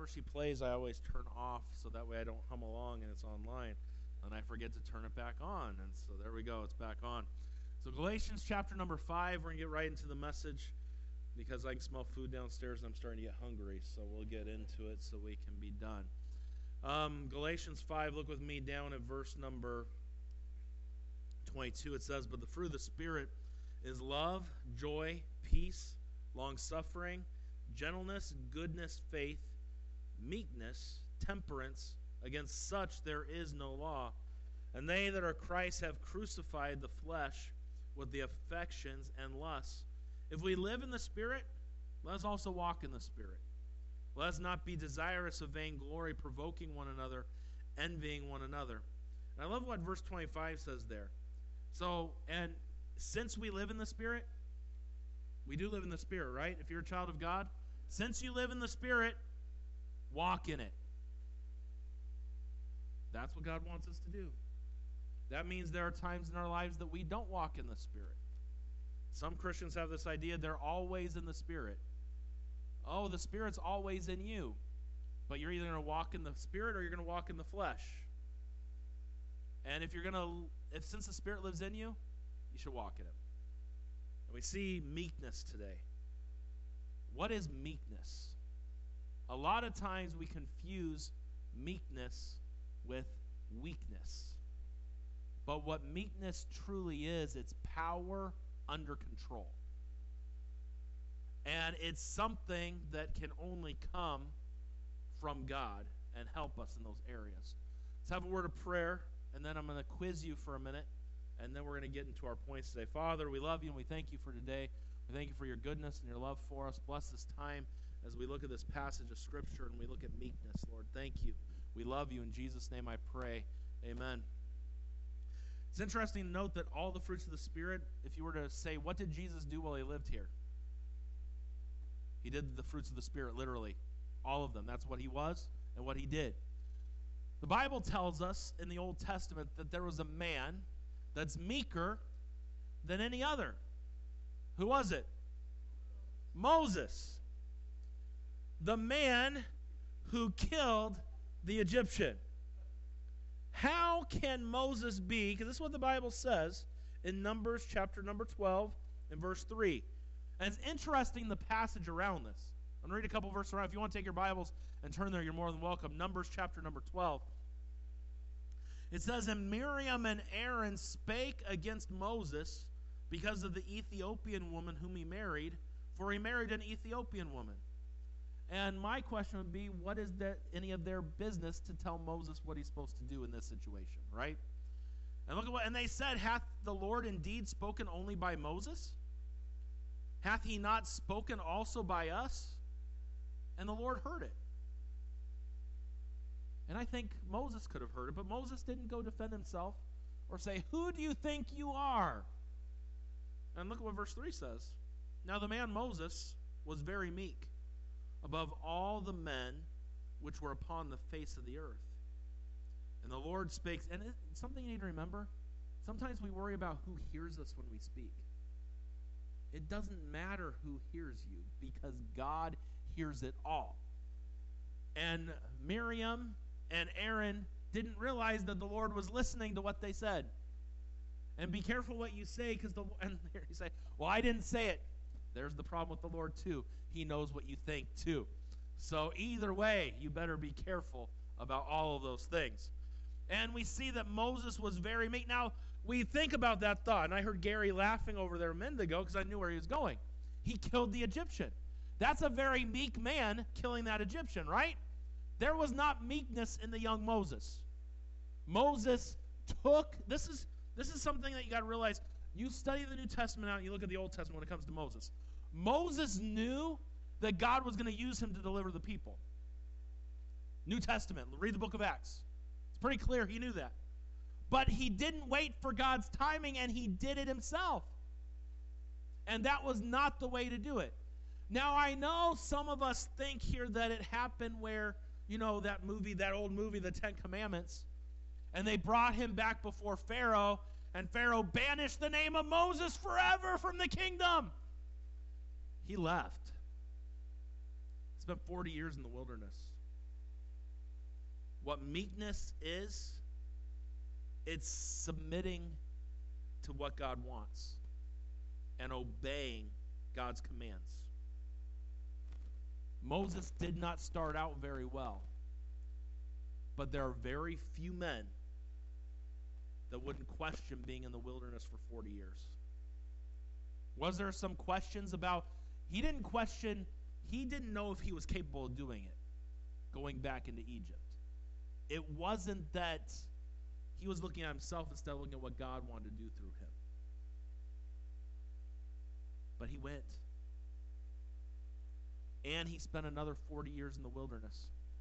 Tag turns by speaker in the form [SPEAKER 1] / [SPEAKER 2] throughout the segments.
[SPEAKER 1] whenever she plays, I always turn off so that way I don't hum along and it's online. And I forget to turn it back on. And so there we go, it's back on. So Galatians chapter number 5, we're going to get right into the message because I can smell food downstairs and I'm starting to get hungry. So we'll get into it so we can be done. Galatians 5, look with me down at verse number 22. It says, "But the fruit of the Spirit is love, joy, peace, long-suffering, gentleness, goodness, faith, meekness, temperance. Against such there is no law. And they that are Christ have crucified the flesh with the affections and lusts. If we live in the Spirit, let us also walk in the Spirit. Let us not be desirous of vainglory, provoking one another, envying one another." And I love what verse 25 says there. So, and since we live in the Spirit, we do live in the Spirit, right? If you're a child of God, since you live in the Spirit, walk in it. That's what God wants us to do. That means there are times in our lives that we don't walk in the Spirit. Some Christians have this idea they're always in the Spirit. Oh, the Spirit's always in you. But you're either going to walk in the Spirit or you're going to walk in the flesh. And since the Spirit lives in you, you should walk in it. And we see meekness today. What is meekness? A lot of times we confuse meekness with weakness. But what meekness truly is, it's power under control. And it's something that can only come from God and help us in those areas. Let's have a word of prayer, and then I'm going to quiz you for a minute, and then we're going to get into our points today. Father, we love you, and we thank you for today. We thank you for your goodness and your love for us. Bless this time as we look at this passage of Scripture and we look at meekness, Lord. Thank you. We love you. In Jesus' name I pray. Amen. It's interesting to note that all the fruits of the Spirit, if you were to say, what did Jesus do while he lived here? He did the fruits of the Spirit, literally. All of them. That's what he was and what he did. The Bible tells us in the Old Testament that there was a man that's meeker than any other. Who was it? Moses. The man who killed the Egyptian. How can Moses be, because this is what the Bible says in Numbers chapter number 12 and verse 3. And it's interesting the passage around this. I'm going to read a couple verses around. If you want to take your Bibles and turn there, you're more than welcome. Numbers chapter number 12. It says, "And Miriam and Aaron spake against Moses because of the Ethiopian woman whom he married, for he married an Ethiopian woman." And my question would be, what is any of their business to tell Moses what he's supposed to do in this situation, right? And look at and they said, "Hath the Lord indeed spoken only by Moses? Hath he not spoken also by us?" And the Lord heard it. And I think Moses could have heard it, but Moses didn't go defend himself or say, "Who do you think you are?" And look at what verse 3 says. "Now the man Moses was very meek above all the men which were upon the face of the earth. And the Lord spake." And it's something you need to remember. Sometimes we worry about who hears us when we speak. It doesn't matter who hears you because God hears it all. And Miriam and Aaron didn't realize that the Lord was listening to what they said. And be careful what you say, and here you say, "Well, I didn't say it." There's the problem with the Lord too. He knows what you think too. So either way, you better be careful about all of those things. And we see that Moses was very meek. Now, we think about that thought, and I heard Gary laughing over there a minute ago because I knew where he was going. He killed the Egyptian. That's a very meek man killing that Egyptian, right? There was not meekness in the young Moses. Moses took, this is something that you got to realize. You study the New Testament out, and you look at the Old Testament when it comes to Moses. Moses knew that God was going to use him to deliver the people. New Testament, read the book of Acts. It's pretty clear he knew that. But he didn't wait for God's timing, and he did it himself. And that was not the way to do it. Now, I know some of us think here that it happened where, that old movie, The Ten Commandments, and they brought him back before Pharaoh, and Pharaoh banished the name of Moses forever from the kingdom. He left. Spent 40 years in the wilderness. What meekness is, it's submitting to what God wants and obeying God's commands. Moses did not start out very well, but there are very few men that wouldn't question being in the wilderness for 40 years. Was there some questions about, he didn't know if he was capable of doing it, going back into Egypt. It wasn't that he was looking at himself instead of looking at what God wanted to do through him. But he went. And he spent another 40 years in the wilderness.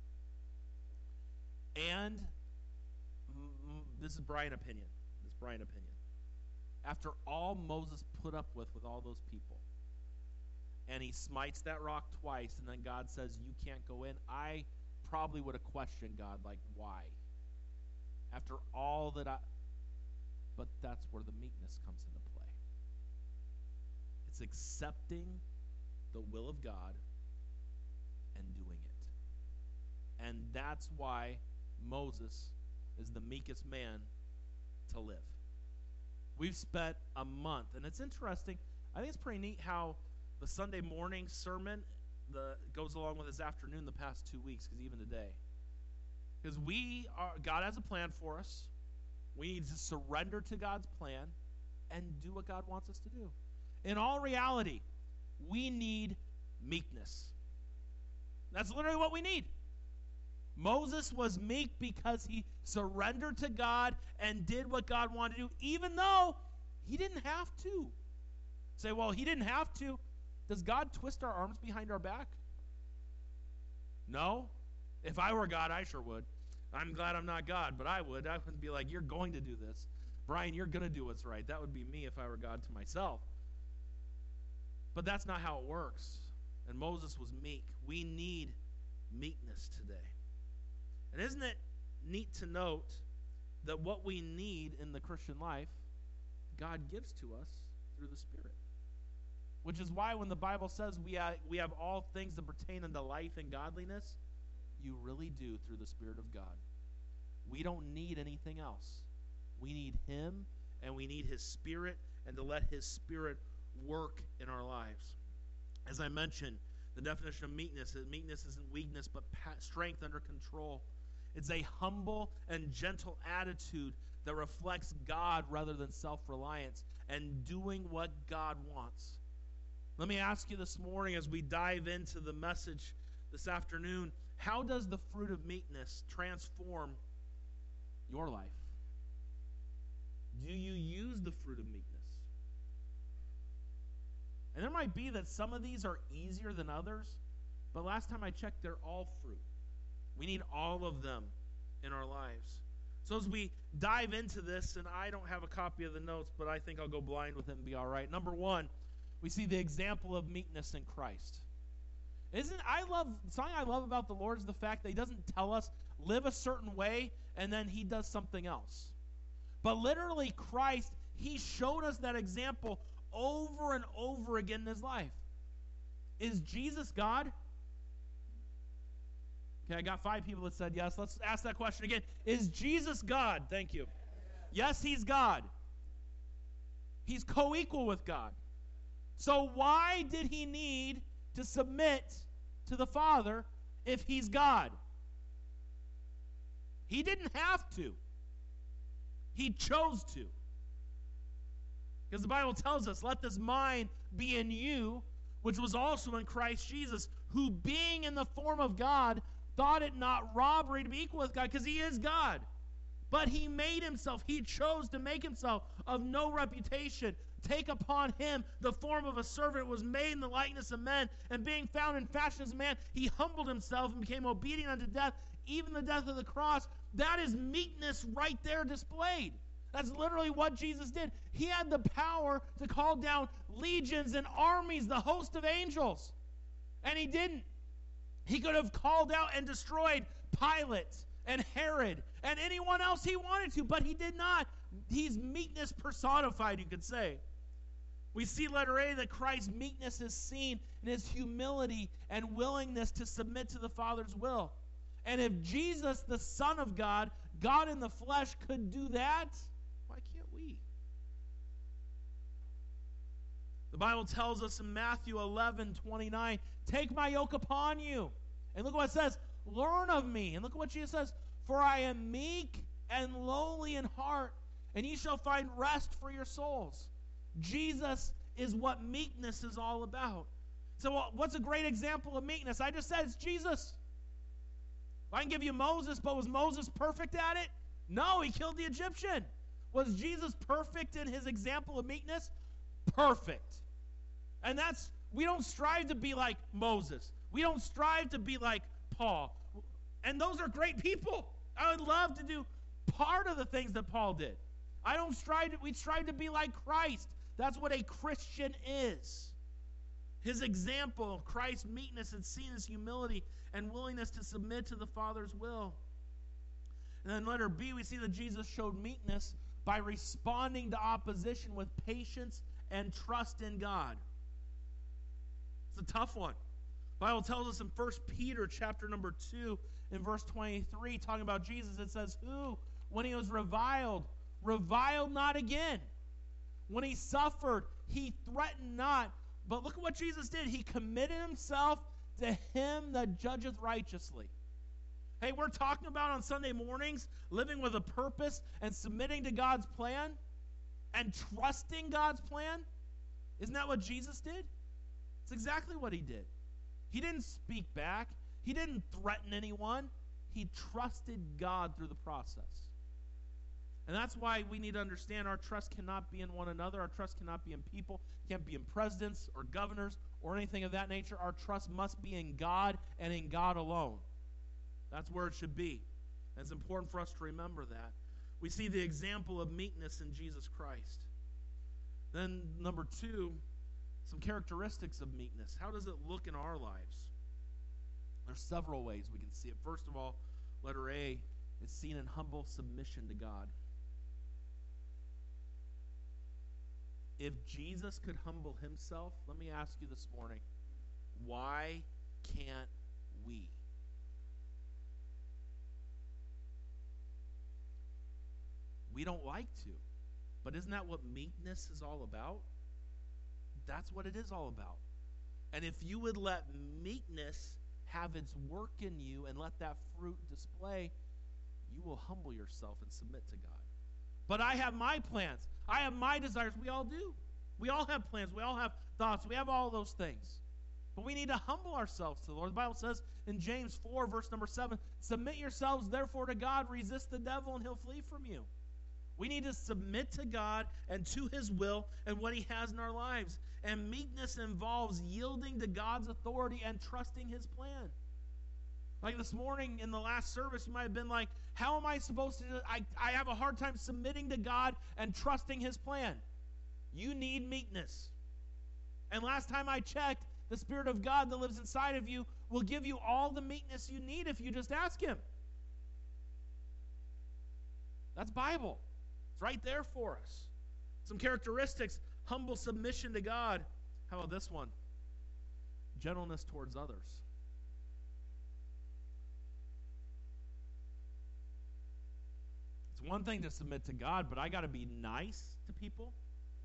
[SPEAKER 1] And this is Brian opinion. After all Moses put up with all those people, and he smites that rock twice, and then God says, you can't go in, I probably would have questioned God, like, why? After all that but that's where the meekness comes into play. It's accepting the will of God and doing it. And that's why Moses is the meekest man to live. We've spent a month, and it's interesting. I think it's pretty neat how the Sunday morning sermon goes along with this afternoon the past 2 weeks, because even today. Because God has a plan for us. We need to surrender to God's plan and do what God wants us to do. In all reality, we need meekness. That's literally what we need. Moses was meek because he surrendered to God and did what God wanted to do, even though he didn't have to. Say, well, he didn't have to. Does God twist our arms behind our back? No. If I were God, I sure would. I'm glad I'm not God, but I would. I would be like, you're going to do this. Brian, you're going to do what's right. That would be me if I were God to myself. But that's not how it works. And Moses was meek. We need meekness today. And isn't it neat to note that what we need in the Christian life, God gives to us through the Spirit? Which is why when the Bible says we have all things that pertain unto life and godliness, you really do through the Spirit of God. We don't need anything else. We need Him, and we need His Spirit, and to let His Spirit work in our lives. As I mentioned, the definition of meekness isn't weakness, but strength under control. It's a humble and gentle attitude that reflects God rather than self-reliance and doing what God wants. Let me ask you this morning as we dive into the message this afternoon, how does the fruit of meekness transform your life? Do you use the fruit of meekness? And there might be that some of these are easier than others, but last time I checked, they're all fruit. We need all of them in our lives. So as we dive into this, and I don't have a copy of the notes, but I think I'll go blind with it and be all right. Number one, we see the example of meekness in Christ. Something I love about the Lord is the fact that He doesn't tell us live a certain way and then He does something else. But literally Christ, He showed us that example over and over again in His life. Is Jesus God? Okay, I got 5 people that said yes. Let's ask that question again. Is Jesus God? Thank you. Yes, He's God. He's co-equal with God. So why did He need to submit to the Father if He's God? He didn't have to. He chose to. Because the Bible tells us, let this mind be in you, which was also in Christ Jesus, who being in the form of God, thought it not robbery to be equal with God, because He is God. But He made Himself, He chose to make Himself of no reputation, take upon Him the form of a servant, was made in the likeness of men, and being found in fashion as a man, He humbled Himself and became obedient unto death, even the death of the cross. That is meekness right there displayed. That's literally what Jesus did. He had the power to call down legions and armies, the host of angels. And He didn't. He could have called out and destroyed Pilate and Herod and anyone else He wanted to, but He did not. He's meekness personified, you could say. We see, letter A, that Christ's meekness is seen in His humility and willingness to submit to the Father's will. And if Jesus, the Son of God, God in the flesh, could do that, why can't we? The Bible tells us in Matthew 11:29, take my yoke upon you. And look what it says, learn of me. And look what Jesus says, for I am meek and lowly in heart, and ye shall find rest for your souls. Jesus is what meekness is all about. So what's a great example of meekness? I just said it's Jesus. I can give you Moses, but was Moses perfect at it? No, he killed the Egyptian. Was Jesus perfect in his example of meekness? Perfect. And we don't strive to be like Moses. We don't strive to be like Paul. And those are great people. I would love to do part of the things that Paul did. We strive to be like Christ. That's what a Christian is. His example of Christ's meekness and seen his humility and willingness to submit to the Father's will. And then letter B, we see that Jesus showed meekness by responding to opposition with patience and trust in God. It's a tough one. The Bible tells us in 1 Peter chapter number 2 in verse 23, talking about Jesus, it says, who, when he was reviled not again. When he suffered, he threatened not. But look at what Jesus did. He committed himself to him that judgeth righteously. Hey, we're talking about on Sunday mornings living with a purpose and submitting to God's plan and trusting God's plan. Isn't that what Jesus did? It's exactly what he did. He didn't speak back. He didn't threaten anyone. He trusted God through the process. And that's why we need to understand our trust cannot be in one another. Our trust cannot be in people. It can't be in presidents or governors or anything of that nature. Our trust must be in God and in God alone. That's where it should be. And it's important for us to remember that. We see the example of meekness in Jesus Christ. Then number 2, some characteristics of meekness. How does it look in our lives? There's several ways we can see it. First of all, letter A, it's seen in humble submission to God. If Jesus could humble himself, let me ask you this morning, why can't we? We don't like to. But isn't that what meekness is all about? That's what it is all about. And if you would let meekness have its work in you and let that fruit display, you will humble yourself and submit to God. But I have my plans. I have my desires. We all do. We all have plans. We all have thoughts. We have all those things. But we need to humble ourselves to the Lord. The Bible says in James 4, verse number 7, submit yourselves therefore to God, resist the devil, and he'll flee from you. We need to submit to God and to his will and what he has in our lives. And meekness involves yielding to God's authority and trusting his plan. Like this morning in the last service, you might have been like, how am I supposed to, I have a hard time submitting to God and trusting his plan. You need meekness. And last time I checked, the Spirit of God that lives inside of you will give you all the meekness you need if you just ask him. That's Bible. It's right there for us. Some characteristics: humble submission to God. How about this one? Gentleness towards others. It's one thing to submit to God, but I got to be nice to people.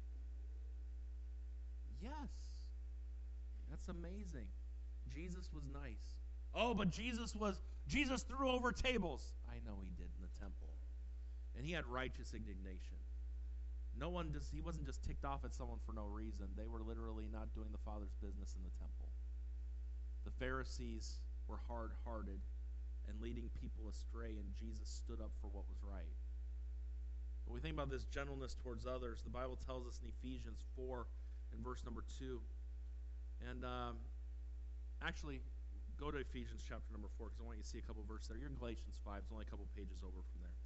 [SPEAKER 1] Yes. That's amazing. Jesus was nice. Oh, but Jesus threw over tables. I know he did in the temple. And he had righteous indignation. He wasn't just ticked off at someone for no reason. They were literally not doing the Father's business in the temple. The Pharisees were hard-hearted and leading people astray, and Jesus stood up for what was right. When we think about this gentleness towards others, the Bible tells us in Ephesians 4 in verse number 2. And actually, go to Ephesians chapter number 4 because I want you to see a couple verses there. You're in Galatians 5. It's only a couple pages over from there.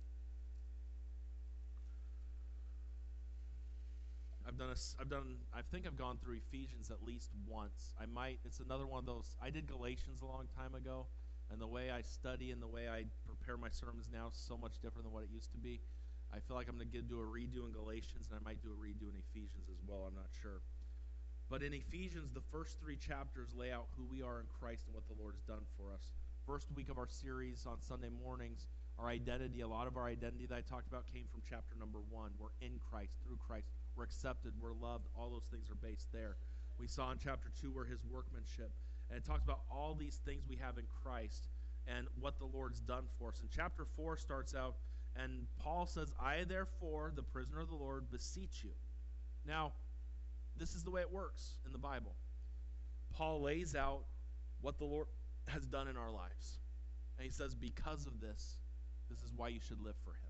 [SPEAKER 1] I think I've gone through Ephesians at least once. It's another one of those. I did Galatians a long time ago, and the way I study and the way I prepare my sermons now is so much different than what it used to be. I feel like I'm going to do a redo in Galatians, and I might do a redo in Ephesians as well. I'm not sure. But in Ephesians, the first 3 chapters lay out who we are in Christ and what the Lord's done for us. first week of our series on Sunday mornings, our identity, a lot of our identity that I talked about came from chapter number 1. We're in Christ, through Christ. We're accepted, we're loved. All those things are based there. We saw in chapter 2 we're his workmanship. And it talks about all these things we have in Christ and what the Lord's done for us. And chapter 4 starts out, and Paul says, I therefore, the prisoner of the Lord, beseech you. Now, this is the way it works in the Bible. Paul lays out what the Lord has done in our lives. And he says, because of this, this is why you should live for him.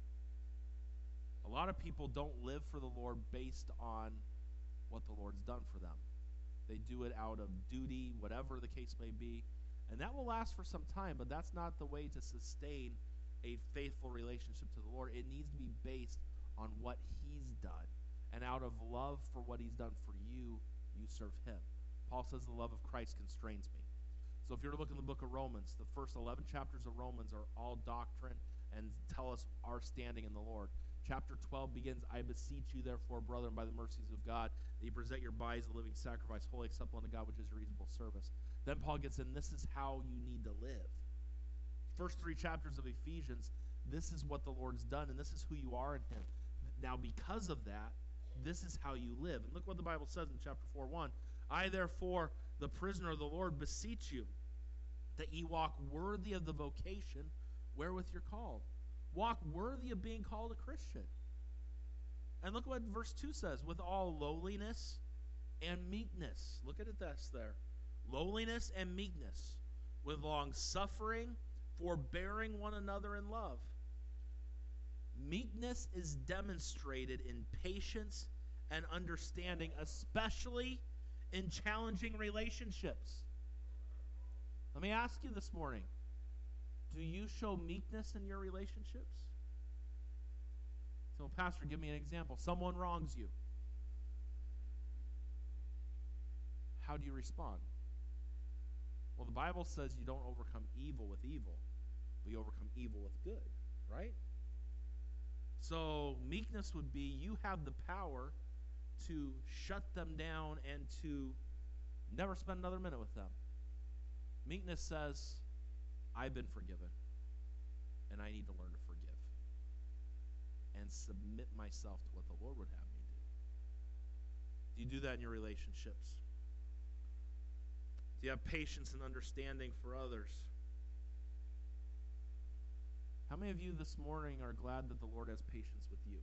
[SPEAKER 1] A lot of people don't live for the Lord based on what the Lord's done for them. They do it out of duty, whatever the case may be. And that will last for some time, but that's not the way to sustain a faithful relationship to the Lord. It needs to be based on what he's done. And out of love for what he's done for you, you serve him. Paul says the love of Christ constrains me. So if you're to look in the book of Romans, the first 11 chapters of Romans are all doctrine and tell us our standing in the Lord. Chapter 12 begins, I beseech you, therefore, brethren, by the mercies of God, that you present your bodies a living sacrifice, holy, acceptable unto God, which is your reasonable service. Then Paul gets in, this is how you need to live. First 3 chapters of Ephesians, this is what the Lord's done, and this is who you are in him. Now, because of that, this is how you live. And look what the Bible says in chapter 4:1. I, therefore, the prisoner of the Lord, beseech you, that ye walk worthy of the vocation wherewith you're called. Walk worthy of being called a Christian. And look what verse 2 says, with all lowliness and meekness. Look at this there. Lowliness and meekness, with long suffering, forbearing one another in love. Meekness is demonstrated in patience and understanding, especially in challenging relationships. Let me ask you this morning, do you show meekness in your relationships? So, Pastor, give me an example. Someone wrongs you. How do you respond? Well, the Bible says you don't overcome evil with evil, but you overcome evil with good, right? So meekness would be you have the power to shut them down and to never spend another minute with them. Meekness says, I've been forgiven, and I need to learn to forgive and submit myself to what the Lord would have me do. Do you do that in your relationships? Do you have patience and understanding for others? How many of you this morning are glad that the Lord has patience with you?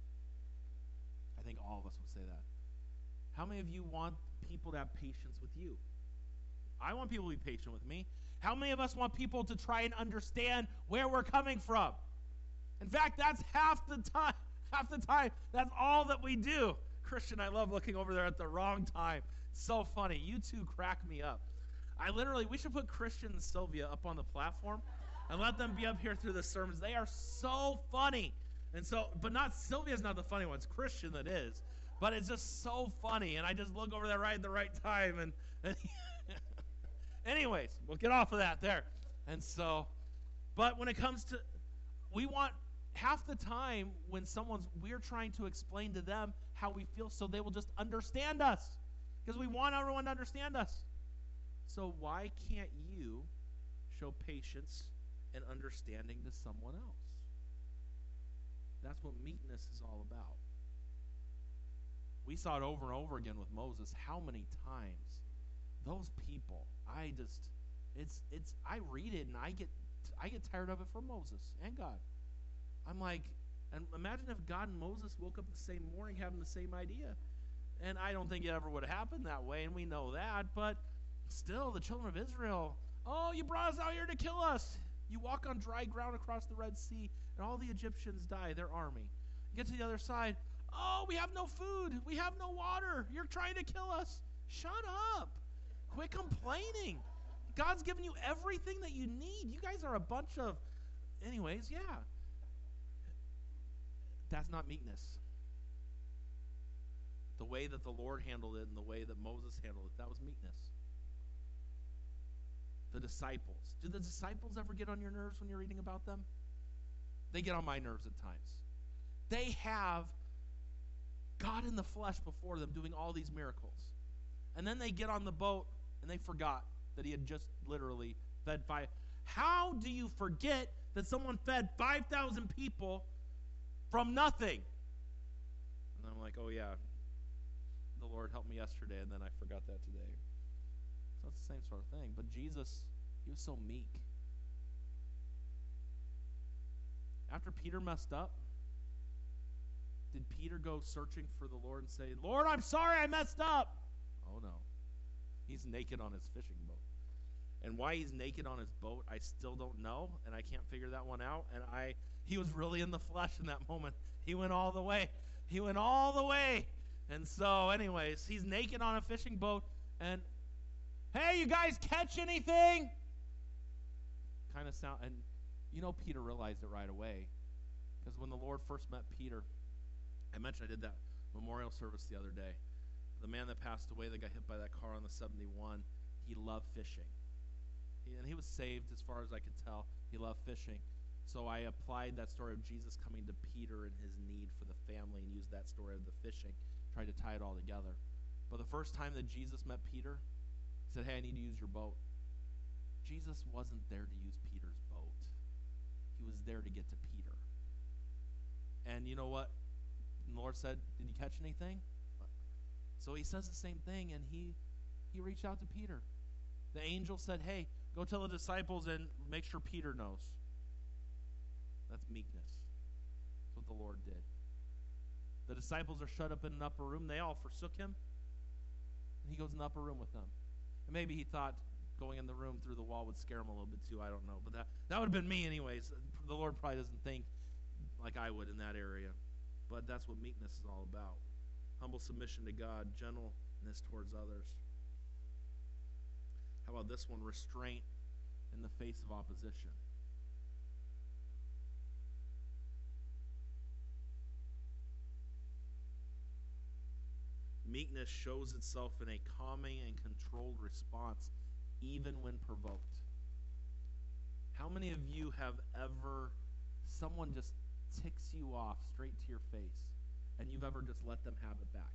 [SPEAKER 1] I think all of us would say that. How many of you want people to have patience with you? I want people to be patient with me. How many of us want people to try and understand where we're coming from? In fact, that's half the time. Half the time, that's all that we do. Christian, I love looking over there at the wrong time. So funny. You two crack me up. We should put Christian and Sylvia up on the platform and let them be up here through the sermons. They are so funny. And so, but not Sylvia's not the funny one. It's Christian that is. But it's just so funny. And I just look over there right at the right time. And anyways, we'll get off of that there. And so, but when it comes to, we want half the time when we're trying to explain to them how we feel so they will just understand us. Because we want everyone to understand us. So why can't you show patience and understanding to someone else? That's what meekness is all about. We saw it over and over again with Moses. How many times those people, I read it and I get tired of it for Moses and God. I'm like, and imagine if God and Moses woke up the same morning having the same idea. And I don't think it ever would have happened that way, and we know that, but still, the children of Israel, oh, you brought us out here to kill us. You walk on dry ground across the Red Sea, and all the Egyptians die, their army. You get to the other side, oh, we have no food. We have no water. You're trying to kill us. Shut up. Quit complaining. God's given you everything that you need. You guys are a bunch of, anyways, yeah. That's not meekness. The way that the Lord handled it and the way that Moses handled it, that was meekness. The disciples. Do the disciples ever get on your nerves when you're reading about them? They get on my nerves at times. They have God in the flesh before them doing all these miracles. And then they get on the boat and they forgot that he had just literally fed How do you forget that someone fed 5,000 people from nothing? And I'm like, oh yeah, the Lord helped me yesterday, and then I forgot that today. So it's the same sort of thing. But Jesus, he was so meek. After Peter messed up, did Peter go searching for the Lord and say, Lord, I'm sorry I messed up? Oh no. He's naked on his fishing boat. And why he's naked on his boat, I still don't know, and I can't figure that one out. And he was really in the flesh in that moment. He went all the way. He went all the way. And so, anyways, he's naked on a fishing boat, and, hey, you guys catch anything? Kind of sound, and Peter realized it right away. Because when the Lord first met Peter, I mentioned I did that memorial service the other day. The man that passed away that got hit by that car on the 71, he loved fishing. And he was saved as far as I could tell. He loved fishing. So I applied that story of Jesus coming to Peter and his need for the family and used that story of the fishing, tried to tie it all together. But the first time that Jesus met Peter, he said, hey, I need to use your boat. Jesus wasn't there to use Peter's boat. He was there to get to Peter. And you know what? The Lord said, did you catch anything? So he says the same thing, and he reached out to Peter. The angel said, hey, go tell the disciples and make sure Peter knows. That's meekness. That's what the Lord did. The disciples are shut up in an upper room. They all forsook him. And he goes in the upper room with them. And maybe he thought going in the room through the wall would scare him a little bit too. I don't know. But that would have been me anyways. The Lord probably doesn't think like I would in that area. But that's what meekness is all about. Humble submission to God, gentleness towards others. How about this one? Restraint in the face of opposition. Meekness shows itself in a calming and controlled response, even when provoked. How many of you have ever, someone just ticks you off straight to your face, and you've ever just let them have it back?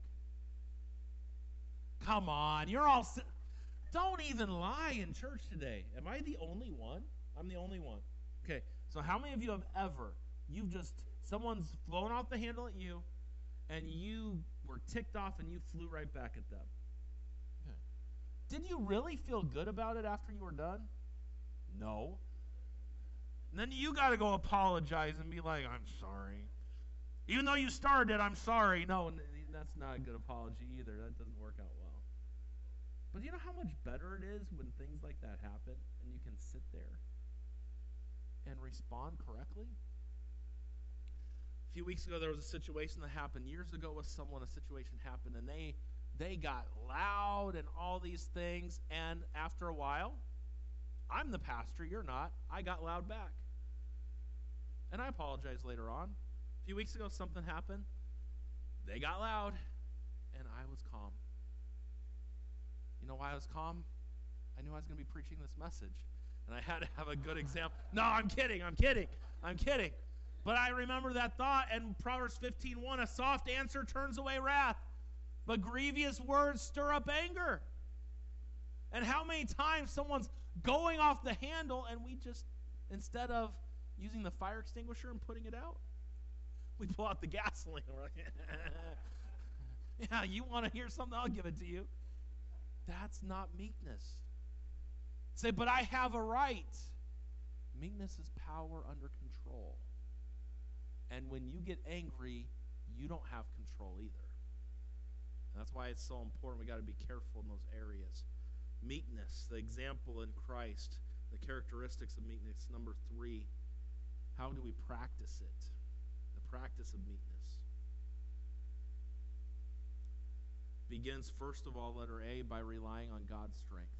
[SPEAKER 1] Come on, you're all... Don't even lie in church today. Am I the only one? I'm the only one. Okay, so how many of you have ever, someone's flown off the handle at you, and you were ticked off and you flew right back at them? Okay. Did you really feel good about it after you were done? No. And then you got to go apologize and be like, I'm sorry. Even though you started it, I'm sorry. No, that's not a good apology either. That doesn't work out well. But you know how much better it is when things like that happen and you can sit there and respond correctly? A few weeks ago, there was a situation that happened years ago with someone. A situation happened, and they got loud and all these things. And after a while, I'm the pastor, you're not. I got loud back. And I apologized later on. A few weeks ago, something happened. They got loud, and I was calm. You know why I was calm? I knew I was going to be preaching this message, and I had to have a good example. No, I'm kidding. But I remember that thought, and Proverbs 15:1, a soft answer turns away wrath, but grievous words stir up anger. And how many times someone's going off the handle, and we just, instead of using the fire extinguisher and putting it out, we pull out the gasoline. We're like, yeah, you want to hear something? I'll give it to you. That's not meekness. Say, but I have a right. Meekness is power under control. And when you get angry, you don't have control either. And that's why it's so important. We got to be careful in those areas. Meekness, the example in Christ, the characteristics of meekness. Number 3, how do we practice it? The practice of meekness begins, first of all, letter A, by relying on God's strength.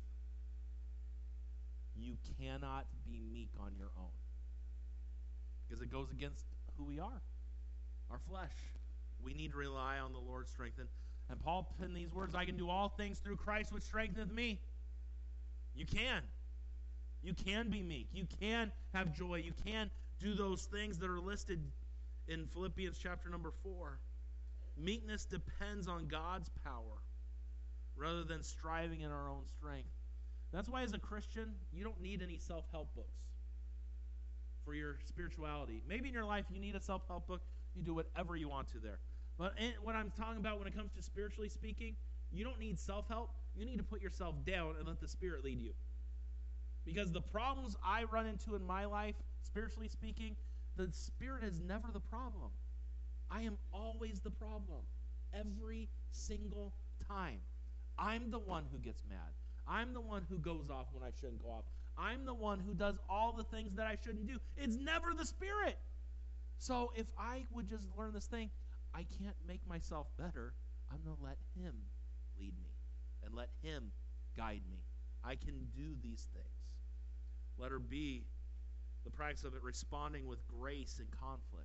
[SPEAKER 1] You cannot be meek on your own, because it goes against who we are, our flesh. We need to rely on the Lord's strength. And Paul penned these words, I can do all things through Christ which strengtheneth me. You can. You can be meek. You can have joy. You can do those things that are listed in Philippians chapter number 4. Meekness depends on God's power rather than striving in our own strength. That's why as a Christian, you don't need any self-help books for your spirituality. Maybe in your life you need a self-help book. You do whatever you want to there. But what I'm talking about when it comes to spiritually speaking, you don't need self-help. You need to put yourself down and let the Spirit lead you. Because the problems I run into in my life, spiritually speaking, the Spirit is never the problem. I am always the problem. Every single time. I'm the one who gets mad. I'm the one who goes off when I shouldn't go off. I'm the one who does all the things that I shouldn't do. It's never the Spirit. So if I would just learn this thing, I can't make myself better. I'm going to let Him lead me and let Him guide me. I can do these things. Letter B, the practice of it, responding with grace in conflict.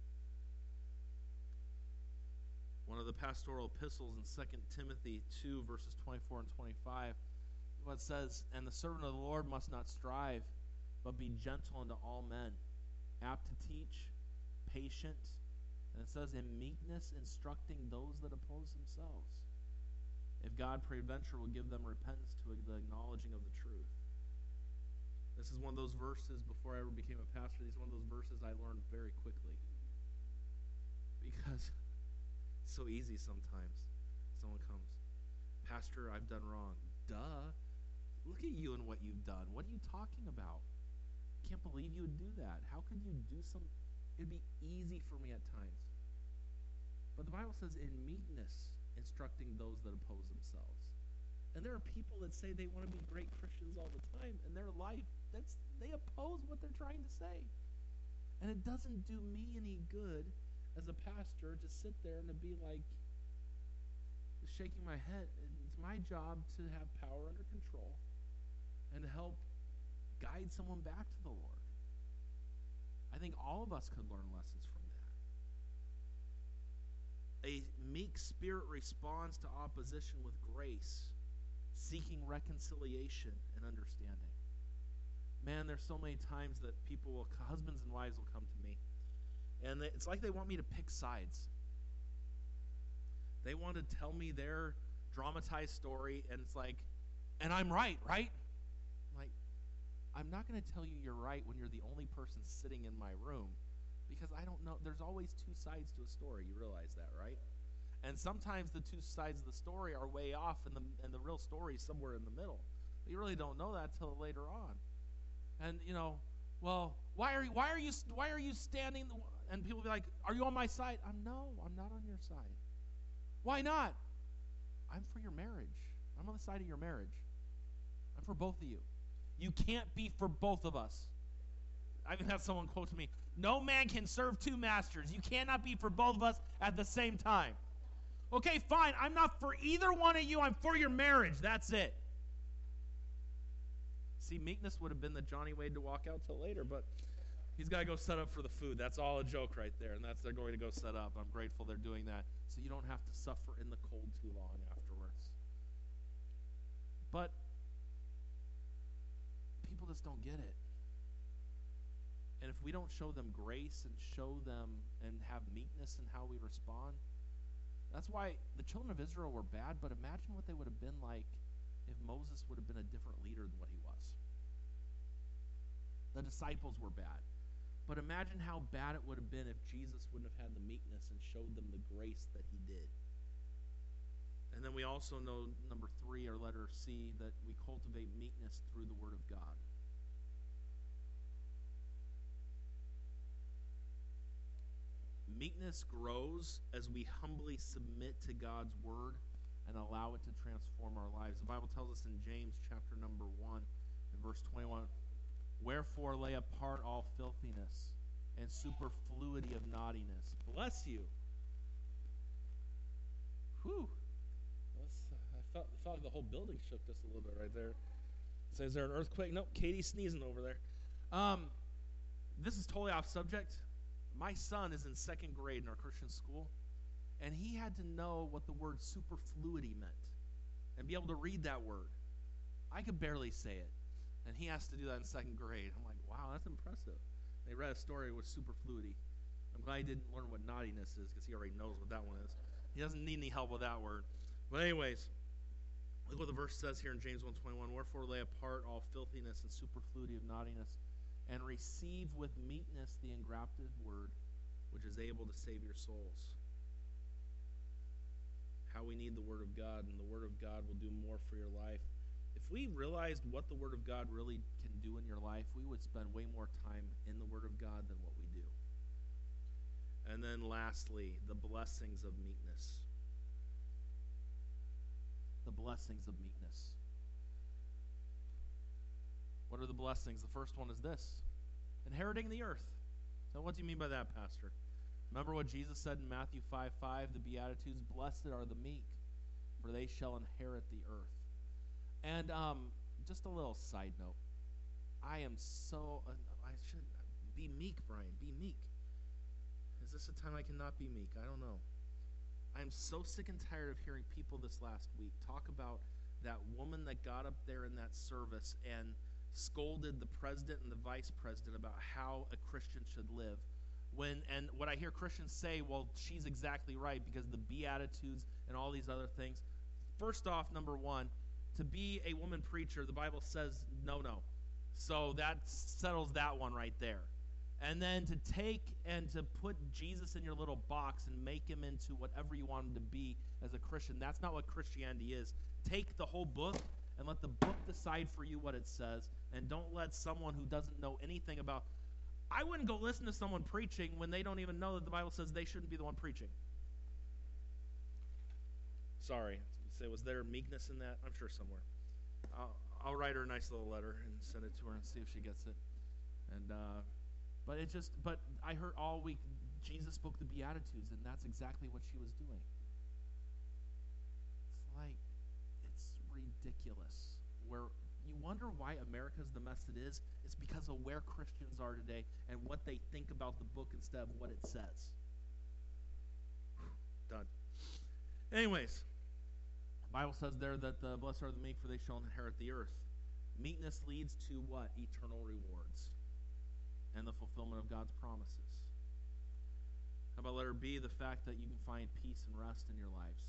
[SPEAKER 1] One of the pastoral epistles in 2 Timothy 2, verses 24 and 25, what says, "And the servant of the Lord must not strive, but be gentle unto all men, apt to teach, patient," and it says, "in meekness instructing those that oppose themselves. If God peradventure will give them repentance to the acknowledging of the truth." This is one of those verses, before I ever became a pastor, these are one of those verses I learned very quickly. Because it's so easy sometimes. Someone comes, "Pastor, I've done wrong." Duh. Look at you and what you've done. What are you talking about? I can't believe you would do that. How could you do something? It'd be easy for me at times. But the Bible says, in meekness, instructing those that oppose themselves. And there are people that say they want to be great Christians all the time, and their life, they oppose what they're trying to say. And it doesn't do me any good as a pastor to sit there and to be like, just shaking my head. It's my job to have power under control and to help guide someone back to the Lord. I think all of us could learn lessons from that. A meek spirit responds to opposition with grace, seeking reconciliation and understanding. Man, there's so many times that husbands and wives will come to me, and it's like they want me to pick sides. They want to tell me their dramatized story, and it's like, and I'm right? Like, I'm not going to tell you you're right when you're the only person sitting in my room, because I don't know. There's always two sides to a story. You realize that, right? And sometimes the two sides of the story are way off, and the real story is somewhere in the middle. But you really don't know that till later on. And well, why are you standing? And people will be like, "Are you on my side?" No, I'm not on your side. Why not? I'm for your marriage. I'm on the side of your marriage. I'm for both of you. You can't be for both of us. I even had someone quote to me, "No man can serve two masters. You cannot be for both of us at the same time." Okay, fine. I'm not for either one of you. I'm for your marriage. That's it. See, meekness would have been the Johnny waited to walk out till later, but he's got to go set up for the food. That's all a joke right there, and they're going to go set up. I'm grateful they're doing that, so you don't have to suffer in the cold too long afterwards. But people just don't get it. And if we don't show them grace and show them and have meekness in how we respond, that's why the children of Israel were bad, but imagine what they would have been like if Moses would have been a different leader than what he was. The disciples were bad. But imagine how bad it would have been if Jesus wouldn't have had the meekness and showed them the grace that he did. And then we also know, number 3, or letter C, that we cultivate meekness through the Word of God. Meekness grows as we humbly submit to God's Word and allow it to transform our lives. The Bible tells us in James chapter number 1 and verse 21, "Wherefore lay apart all filthiness and superfluity of naughtiness." Bless you. Whew. I felt like the whole building shook just a little bit right there. So is there an earthquake? Nope, Katie's sneezing over there. This is totally off subject. My son is in 2nd grade in our Christian school, and he had to know what the word superfluity meant and be able to read that word. I could barely say it, and he has to do that in 2nd grade. I'm like, wow, that's impressive. They read a story with superfluity. I'm glad he didn't learn what naughtiness is, because he already knows what that one is. He doesn't need any help with that word. But anyways, Look what the verse says here in James 1:21. Wherefore lay apart all filthiness and superfluity of naughtiness, and receive with meekness the engrafted word, which is able to save your souls. How we need the Word of God, and the Word of God will do more for your life. If we realized what the Word of God really can do in your life, we would spend way more time in the Word of God than what we do. And then lastly, the blessings of meekness. The blessings of meekness. What are the blessings? The first one is this: inheriting the earth. So what do you mean by that, Pastor? Remember what Jesus said in Matthew 5:5, the Beatitudes, blessed are the meek, for they shall inherit the earth. And just a little side note. I should be meek, Brian, be meek. Is this a time I cannot be meek? I don't know. I'm so sick and tired of hearing people this last week talk about that woman that got up there in that service and scolded the president and the vice president about how a Christian should live. And what I hear Christians say, well, she's exactly right because the Beatitudes and all these other things. First off, number one, to be a woman preacher, the Bible says no. So that settles that one right there. And then to take and to put Jesus in your little box and make him into whatever you want him to be as a Christian, that's not what Christianity is. Take the whole book and let the book decide for you what it says, and don't let someone who doesn't know anything about... I wouldn't go listen to someone preaching when they don't even know that the Bible says they shouldn't be the one preaching. Sorry. You say, was there meekness in that? I'm sure somewhere. I'll write her a nice little letter and send it to her and see if she gets it. And but I heard all week Jesus spoke the Beatitudes, and that's exactly what she was doing. It's ridiculous. Where you wonder why America's the mess it is. It's because of where Christians are today and what they think about the book instead of what it says. Done. Anyways, the Bible says there that the blessed are the meek, for they shall inherit the earth. Meekness leads to what? Eternal rewards and the fulfillment of God's promises. How about letter B, the fact that you can find peace and rest in your lives?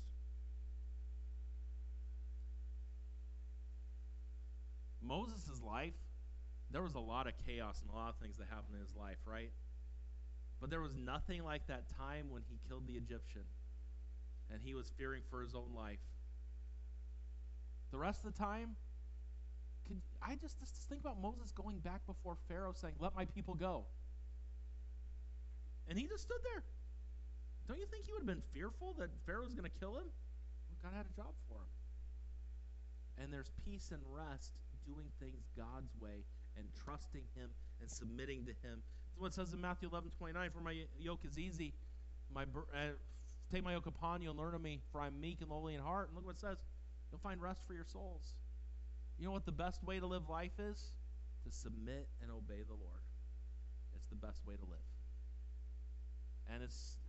[SPEAKER 1] Moses' life, there was a lot of chaos and a lot of things that happened in his life, right? But there was nothing like that time when he killed the Egyptian and he was fearing for his own life. The rest of the time, I just think about Moses going back before Pharaoh saying, let my people go. And he just stood there. Don't you think he would have been fearful that Pharaoh was going to kill him? Well, God had a job for him. And there's peace and rest doing things God's way and trusting him and submitting to him. That's what it says in Matthew 11:29, for my yoke is easy. Take my yoke upon you and learn of me, for I'm meek and lowly in heart. And look what it says. You'll find rest for your souls. You know what the best way to live life is? To submit and obey the Lord. It's the best way to live. And it is.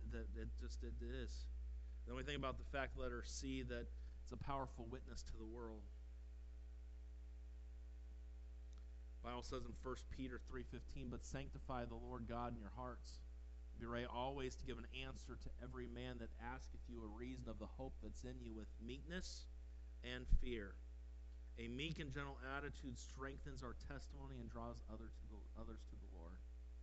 [SPEAKER 1] Then we think about the fact, letter C, that it's a powerful witness to the world. The Bible says in 1 Peter 3:15, but sanctify the Lord God in your hearts. Be ready always to give an answer to every man that asketh you a reason of the hope that's in you with meekness and fear. A meek and gentle attitude strengthens our testimony and draws others to the Lord.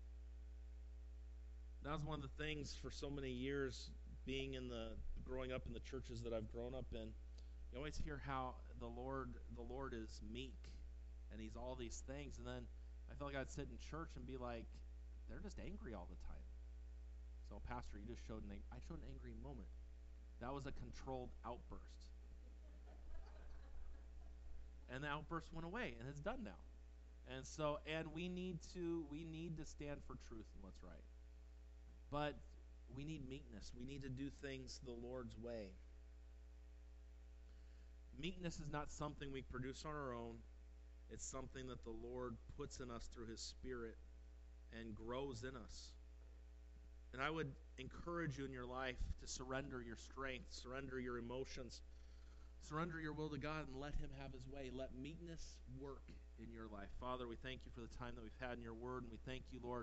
[SPEAKER 1] That was one of the things for so many years, growing up in the churches that I've grown up in. You always hear how the Lord is meek, and he's all these things, and then I felt like I'd sit in church and be like, they're just angry all the time. So, Pastor, you just showed I showed an angry moment. That was a controlled outburst. And the outburst went away, and it's done now. And we need to stand for truth and what's right. But we need meekness. We need to do things the Lord's way. Meekness is not something we produce on our own. It's something that the Lord puts in us through his Spirit and grows in us. And I would encourage you in your life to surrender your strength, surrender your emotions, surrender your will to God, and let him have his way. Let meekness work in your life. Father, we thank you for the time that we've had in your word, and we thank you, Lord,